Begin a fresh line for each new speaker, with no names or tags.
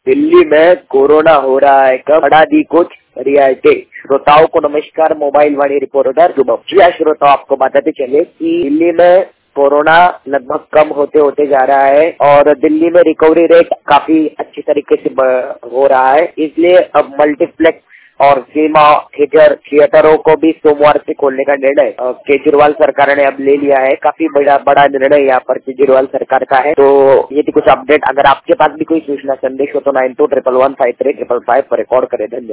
दिल्ली में कोरोना हो रहा है कम, बढ़ा दी कुछ रियायतें। श्रोताओं को नमस्कार, मोबाइल वाणी रिपोर्टर शुभम। जी श्रोताओं, आपको बताते चले कि दिल्ली में कोरोना लगभग कम होते होते जा रहा है और दिल्ली में रिकवरी रेट काफी अच्छी तरीके से हो रहा है। इसलिए अब मल्टीप्लेक्स और सिनेमा थिएटरों को भी सोमवार से खोलने का निर्णय केजरीवाल सरकार ने अब ले लिया है। काफी बड़ा निर्णय यहाँ पर केजरीवाल सरकार का है। तो ये थी कुछ अपडेट। अगर आपके पास भी कोई सूचना संदेश हो तो 9211153555 पर रिकॉर्ड करें। धन्यवाद।